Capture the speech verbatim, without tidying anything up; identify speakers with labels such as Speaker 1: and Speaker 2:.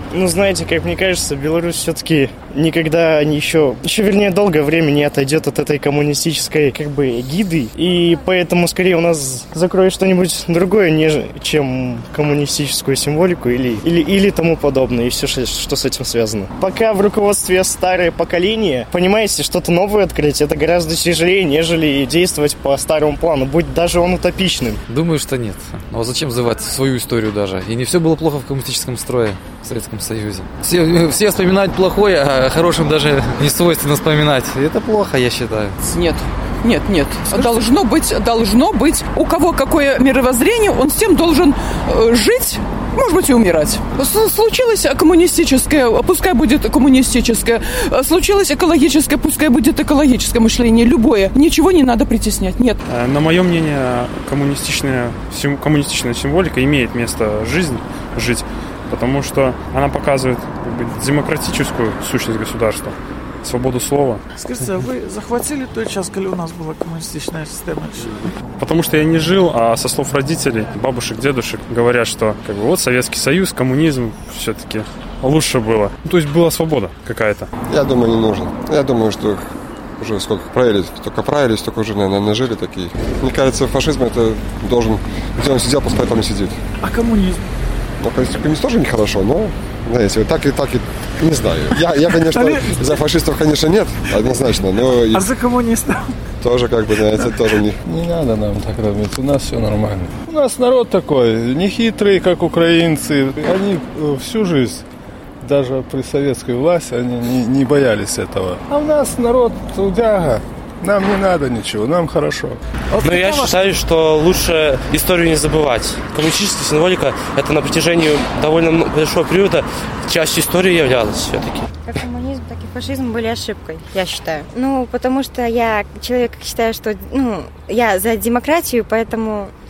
Speaker 1: Ну, знаете, как мне кажется, Беларусь все-таки никогда не еще, еще, вернее, долгое время не отойдет от этой коммунистической, как бы, эгиды. И поэтому, скорее, у нас закроет что-нибудь другое, нежели, чем коммунистическую символику или, или, или тому подобное, и все, что с этим связано. Пока в руководстве старое поколение, понимаете, что-то новое открыть, это гораздо тяжелее, нежели действовать по старому плану, будь даже он утопичным.
Speaker 2: Думаю, что нет. Но зачем называть свою историю даже? И не все было плохо в коммунистическом строе в Советском Союзе. Все, все вспоминают плохое, а хорошим даже не свойственно вспоминать. И это плохо, я считаю.
Speaker 3: Нет. Нет, нет. Скажите. Должно быть, должно быть. У кого какое мировоззрение, он с тем должен э, жить, может быть, и умирать. Случилось коммунистическое, пускай будет коммунистическое. Случилось экологическое, пускай будет экологическое мышление. Любое. Ничего не надо притеснять. Нет.
Speaker 4: На мое мнение, коммунистичная, коммунистичная символика имеет место жизнь, жить, потому что она показывает, как бы, демократическую сущность государства. Свободу слова.
Speaker 5: Скажите, а вы захватили тот час, когда у нас была коммунистичная система?
Speaker 4: Потому что я не жил, а со слов родителей, бабушек, дедушек говорят, что как бы, вот Советский Союз, коммунизм все-таки лучше было. Ну, то есть была свобода какая-то.
Speaker 6: Я думаю, не нужен. Я думаю, что уже сколько правились, только правились, только уже, наверное, нажили такие. Мне кажется, фашизм это должен, где он сидел, пускай там и сидит.
Speaker 5: А коммунизм?
Speaker 6: Ну, коммунизм тоже нехорошо, но, знаете, так и так и не знаю. Я, я конечно, за фашистов, конечно, нет, однозначно, но...
Speaker 5: А за коммунистов?
Speaker 6: Тоже, как бы, знаете, тоже не...
Speaker 7: Не надо нам так робить, у нас все нормально. У нас народ такой, не хитрый, как украинцы. Они всю жизнь, даже при советской власти, они не, не боялись этого. А у нас народ трудяга. Нам не надо ничего, нам хорошо.
Speaker 8: Но я считаю, что лучше историю не забывать. Коммунистическая символика – это на протяжении довольно большого периода частью истории являлась все-таки.
Speaker 9: Как коммунизм, так и фашизм были ошибкой, я считаю. Ну, потому что я человек, считаю, что ну, я за демократию, поэтому